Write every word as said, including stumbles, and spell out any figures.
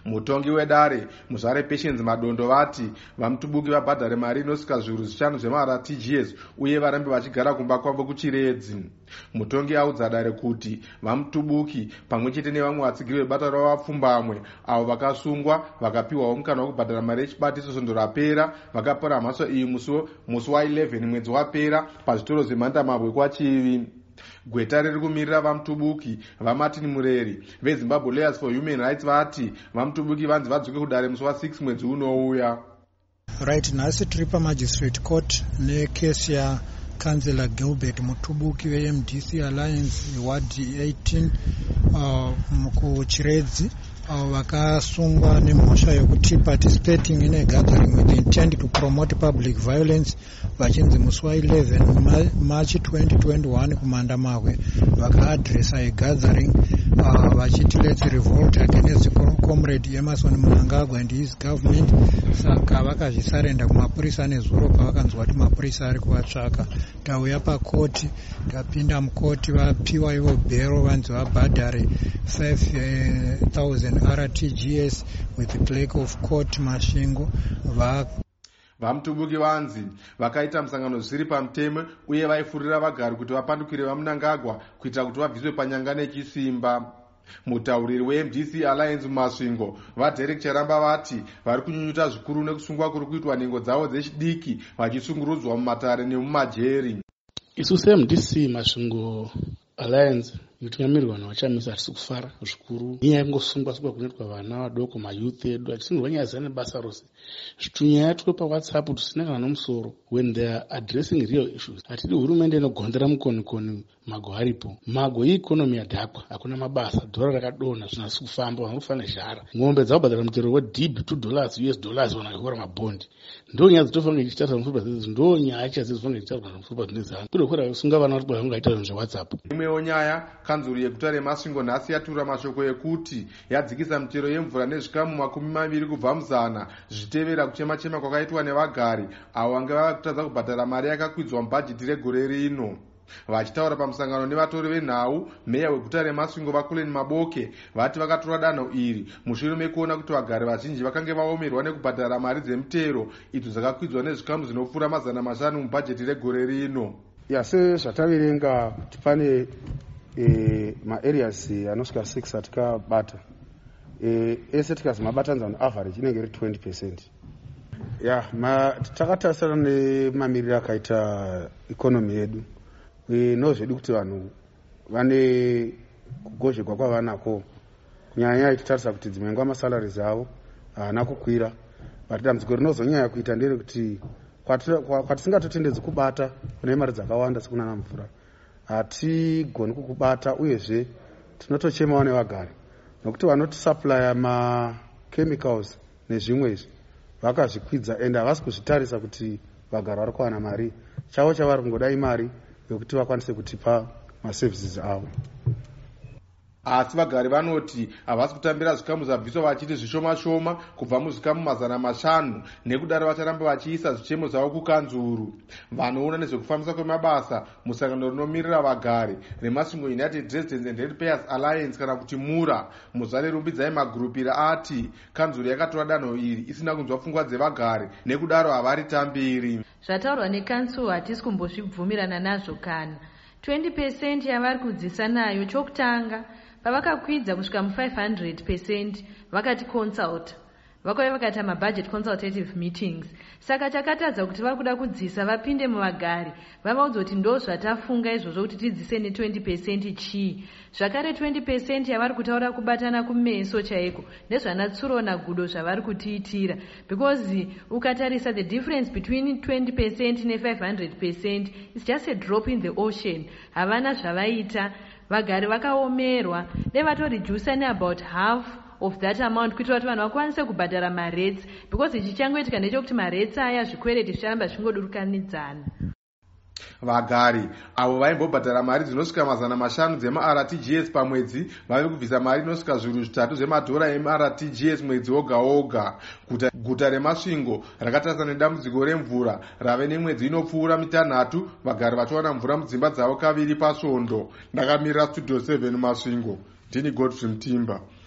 Mutongi wedare Muzvare Patience Madondo vati vaMutubuki vabhadhare mari inosvika zviuru zvishanu zvemara T G S uye varambe vachigara kumba kwavo kuchiredzi. Mutongi audza dare kuti vaMutubuki pamwe chete nevamwe vatsigiri vebata ravo vapfumbamwe avo vakasungwa vakapiwawo mukana wekubhadhara mari yechibatiso svondo rapera vakapora mhosva iyi musi wa11 mwedzi wapera pazvitoro zvemhandamabwe kwaChivi. Gweta riri kumirira vaMutubuki vaMartin Mureri veZimbabwe Lawyers for Human Rights vati vaMutubuki vanzi vadzoke kudare musi wa6 mwedzi unouya. Right, nhasi tiri paMagistrate Court nekesi ya Councillor Gilbert Mutubuki ve-M D C Alliance Ward eighteen uh, kuChiredzi uh, vakasungwa nemhosva yokuti participating in a gathering with the intent to promote public violence vachinzi musi wa11 March twenty twenty-one kumhandamahwe vakaadresa a gathering uh, vachiti let's revolt against the comrade Emerson Mnangagwa and his government. Saka vakazvisarenda kumapurisa nezuro pavakanzwa kuti mapurisa ari kuvatsvaka. Tauya pakoti tapinda mukoti vapiwa ivo bhero vanzi vabhadhare five thousand R T G S with the clerk of court Masvingo. Va vaMutubuki vanzi vakaita musangano zviri pamutemo uye vaifurira vagari kuti vapandukire vaMnangagwa kuitira kuti vabviswe panyanga nechisimba. Mutauriri we-M D C Alliance Masvingo vaDerek Charamba vati vari kunyunyuta zvikuru nekusungwa kuri kuitwa nhengo dzavo dzechidiki vachisungurudzwa mumatare nemumajeri. Isu se-M D C Masvingo Alliance yotungamirwa navachamisa hatisi kufara zvikuru nyaya yekungosungwa sungwa kunoitwa vana vadoko mayouth edu achisungirwa nyaya dzine basa rose zvitunyaya twe paWhatsApp tusina kana nomusoro when they are addressing real issues. Hatidi hurumende inogondera mukonikoni mago haripo mago ieconomy yadhakwa hakuna mabasa dhora rakadonha zvinasi kufamba vanofana zhara ng'ombe dzakubhadhara mutero wedhib two dollars U S dollars vanakora mabhondi ndo nyaya dzitofanira ichitaura pamusoro pazvizvi ndo nyaya chadzizofanira ichitaura pamusoro pazvinezana kuri kwera kusunga vana kuti vangaita zvinhu zveWhatsApp. Imwewo nyaya kanzuru yeguta reMasvingo nhasi yatura mashoko ekuti yadzikisa mitero yemvura nezvikamu makumi maviri kubva muzana zvitevera kuchema chema kwakaitwa nevagari avo vange vava kutadza kubhadhara mari yakakwidzwa mubhajeti regore rino. Vachitaura pamusangano nevatori venhau meya weguta reMasvingo vaKulen Maboke vati vakatora danho iri mushure mekuona kuti vagari vazhinji vakange vaomerwa nekubhadhara mari dzemutero idzo dzakakwidzwa nezvikamu zvinopfuura mazana mashanu mubhajeti regore rino. Yase zvataverenga kuti pane e, maareas anosvika six atikabata e, ese tikazi mabatanza on average inenge iri twenty percent. Ya ma takatarisana nemamiriro akaita ikonomi yedu e, nozvedu kuti vanhu vane kugozhekwa kwavanako kunyanya titarisa kuti dzimwe nguva masalaries avo haana kukwira but dambudziko rinozonyanya kuita ndere kuti kwatisingatotendedzi kubata kune mari dzakawanda sekunana mvura hatigoni kukubata uyezve tinotochemawo nevagari nokuti vanotisupplya machemicals nezvimwezvi vakazvikwidza ende havasi kuzvitarisa kuti vagari vari kuwana mari chavo chavari kungodai mari yokuti vakwanise kutipa maservices avo. Asi vagari vanoti havasi kutambira zvikamu zvabviswa vachiti zvishoma shoma kubva muzvikamu mazana mashanu nekudaro vacharamba vachiisa zvichemo zvavo kukanzuru. Vanoona nezvekufambisa kwemabasa musangano rinomirira vagari reMasvingo United Residents and Ratepayers Alliance kana kuti MURA muzvare rumbidzai magurupira ati kanzuru yakatora danho iri isina kunzwa pfungwa dzevagari nekudaro havari tambiri. Zvataurwa nekansu hatisi kumbozvibvumirana nazvo kana twenty percent yavari kudzisa nayo. Chokutanga pavakakwidza kusvika mu-five hundred percent vakati consult vakauya vakaita mabudget consultative meetings. Saka takatadza kuti vari kuda kudzisa vapinde muvagari vavaudza kuti ndo zvatafunga izvozvo kuti tidzise ne-twenty percent chii. Zvakare twenty percent yavari kutaura kubatana kumeso chaiko nezvana Tsuro naGudo zvavari kutiitira because ukatarisa the difference between twenty percent ne-five hundred percent is just a drop in the ocean. Havana zvavaita vagari vakaomerwa nevatoredusa neabout half of that amount kuitira kuti vanhu vakwanise kubhadhara marates because chichangoitika ndechekuti marates aya zvikwereti zvicharamba zvingodurukanidzana. Vagari avo vaimbobhadhara mari dzinosvika mazana mashanu dzema-R T G S pamwedzi vave kubvisa mari inosvika zviuru zvitatu zvemadhora ema-R T G S mwedzi woga woga. Guta, guta reMasvingo rakatarisana nedambudziko remvura rave nemwedzi inopfuura mitanhatu vagari vachiwana mvura mudzimba dzavo kaviri pasvondo. Ndakamirira studio seven Masvingo ndini Godfrey Mtimba.